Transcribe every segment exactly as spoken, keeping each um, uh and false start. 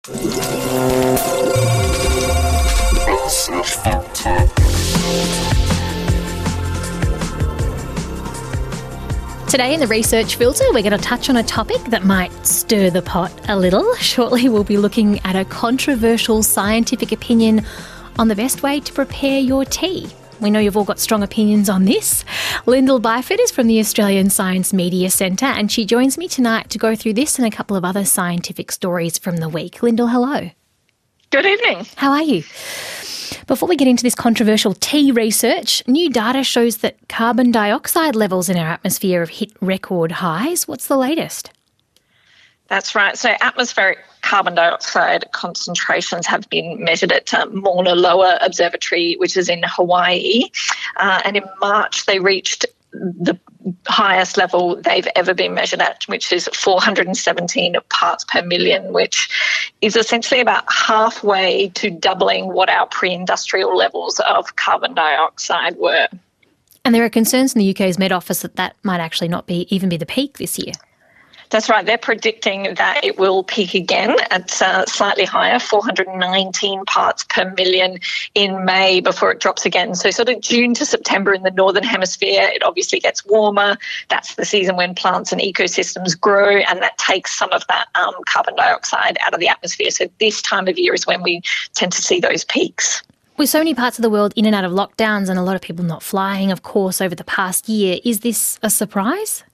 Today in the Research Filter, we're going to touch on a topic that might stir the pot a little. Shortly, we'll be looking at a controversial scientific opinion on the best way to prepare your tea. We know you've all got strong opinions on this. Lyndall Byford is from the Australian Science Media Centre, and she joins me tonight to go through this and a couple of other scientific stories from the week. Lyndall, hello. Good evening. How are you? Before we get into this controversial tea research, new data shows that carbon dioxide levels in our atmosphere have hit record highs. What's the latest? That's right. So atmospheric carbon dioxide concentrations have been measured at um, Mauna Loa Observatory, which is in Hawaii. Uh, and in March, they reached the highest level they've ever been measured at, which is four hundred seventeen parts per million, which is essentially about halfway to doubling what our pre-industrial levels of carbon dioxide were. And there are concerns in the U K's Met Office that that might actually not be even be the peak this year. That's right. They're predicting that it will peak again at uh, slightly higher, four hundred nineteen parts per million in May before it drops again. So sort of June to September in the Northern Hemisphere, it obviously gets warmer. That's the season when plants and ecosystems grow, and that takes some of that um, carbon dioxide out of the atmosphere. So this time of year is when we tend to see those peaks. With so many parts of the world in and out of lockdowns and a lot of people not flying, of course, over the past year, is this a surprise?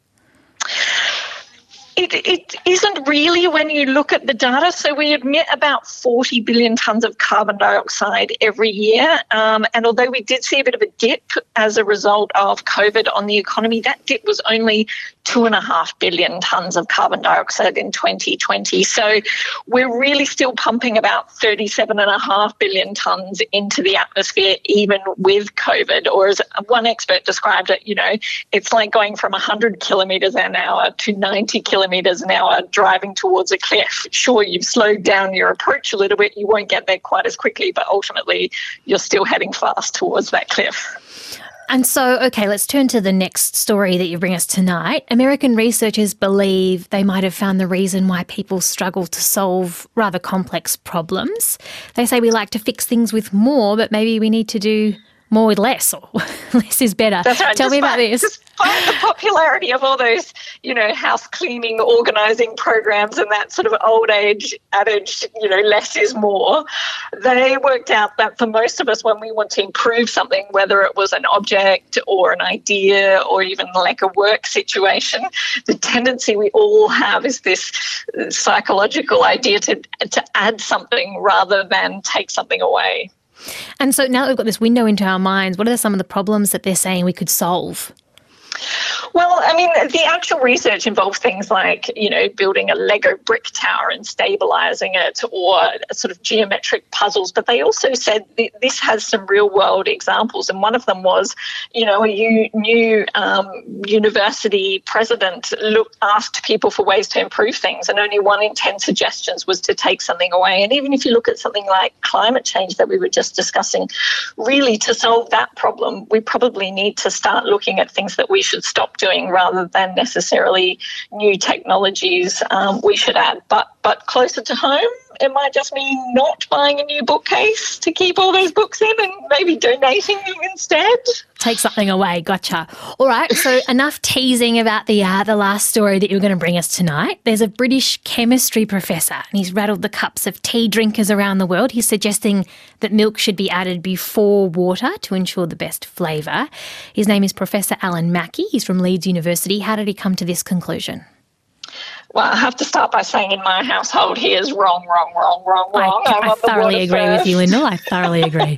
It, it isn't really when you look at the data. So we emit about forty billion tonnes of carbon dioxide every year. Um, and although we did see a bit of a dip as a result of COVID on the economy, that dip was only two and a half billion tonnes of carbon dioxide in twenty twenty. So we're really still pumping about thirty-seven and a half billion tonnes into the atmosphere, even with COVID. Or as one expert described it, you know, it's like going from one hundred kilometres an hour to ninety kilometres an hour driving towards a cliff. Sure, you've slowed down your approach a little bit. You won't get there quite as quickly, but ultimately you're still heading fast towards that cliff. And so, okay, let's turn to the next story that you bring us tonight. American researchers believe they might have found the reason why people struggle to solve rather complex problems. They say we like to fix things with more, but maybe we need to do more with less, or less is better. That's right. Tell despite, me about this. Despite the popularity of all those, you know, house cleaning, organising programs and that sort of old age adage, you know, less is more, they worked out that for most of us, when we want to improve something, whether it was an object or an idea or even like a work situation, the tendency we all have is this psychological idea to to add something rather than take something away. And so now that we've got this window into our minds, what are some of the problems that they're saying we could solve? Well, I mean, the actual research involves things like, you know, building a Lego brick tower and stabilising it, or sort of geometric puzzles. But they also said th- this has some real-world examples. And one of them was, you know, a u- new um, university president looked, asked people for ways to improve things, and only one in ten suggestions was to take something away. And even if you look at something like climate change that we were just discussing, really to solve that problem, we probably need to start looking at things that we should stop doing rather than necessarily new technologies um, we should add. But but closer to home, it might just mean not buying a new bookcase to keep all those books in and maybe donating them instead. Take something away. Gotcha. All right. So enough teasing about the uh, the last story that you're going to bring us tonight. There's a British chemistry professor and he's rattled the cups of tea drinkers around the world. He's suggesting that milk should be added before water to ensure the best flavour. His name is Professor Alan Mackey. He's from Leeds University. How did he come to this conclusion? Well, I have to start by saying in my household he is wrong, wrong, wrong, wrong, wrong. I, I thoroughly agree first. with you, Lyndall. I thoroughly agree.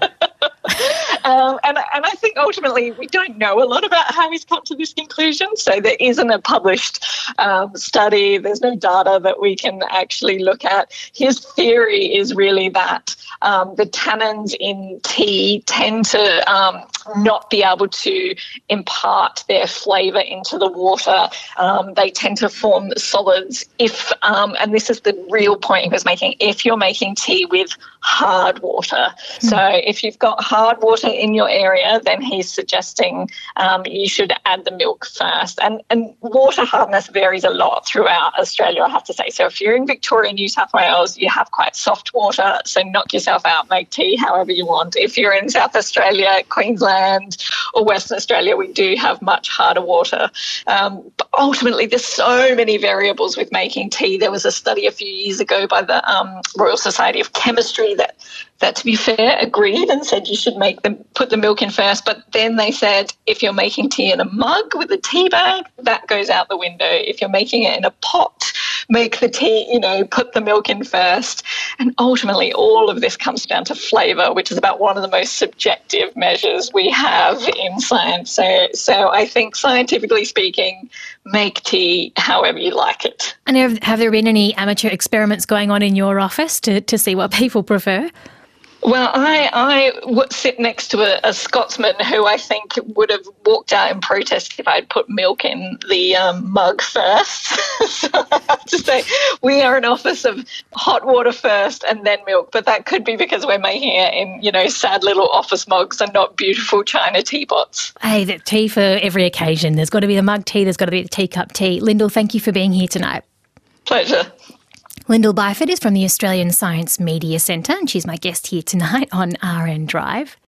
Um, and, and I think ultimately we don't know a lot about how he's come to this conclusion. So there isn't a published um, study. There's no data that we can actually look at. His theory is really that um, the tannins in tea tend to um, not be able to impart their flavour into the water. Um, they tend to form solids if, um, and this is the real point he was making, if you're making tea with hard water. Mm. So if you've got hard water in your area, then he's suggesting um, you should add the milk first. And, and water hardness varies a lot throughout Australia, I have to say. So if you're in Victoria, New South Wales, you have quite soft water, so knock yourself out, make tea however you want. If you're in South Australia, Queensland or Western Australia, we do have much harder water. Um, but ultimately, there's so many variables with making tea. There was a study a few years ago by the um, Royal Society of Chemistry that, that, to be fair, agreed and said you should make them put the milk in first. But then they said if you're making tea in a mug with a tea bag, that goes out the window. If you're making it in a pot, make the tea, you know, put the milk in first. And ultimately, all of this comes down to flavour, which is about one of the most subjective measures we have in science. So, so I think scientifically speaking, make tea however you like it. And have, have there been any amateur experiments going on in your office to, to see what people prefer? Well, I, I would sit next to a, a Scotsman who I think would have walked out in protest if I'd put milk in the um, mug first. So I have to say we are an office of hot water first and then milk, but that could be because we're making it in, you know, sad little office mugs and not beautiful china teapots. Hey, the tea for every occasion. There's got to be the mug tea, there's got to be the teacup tea. Lyndall, thank you for being here tonight. Pleasure. Lyndall Byford is from the Australian Science Media Centre and she's my guest here tonight on R N Drive.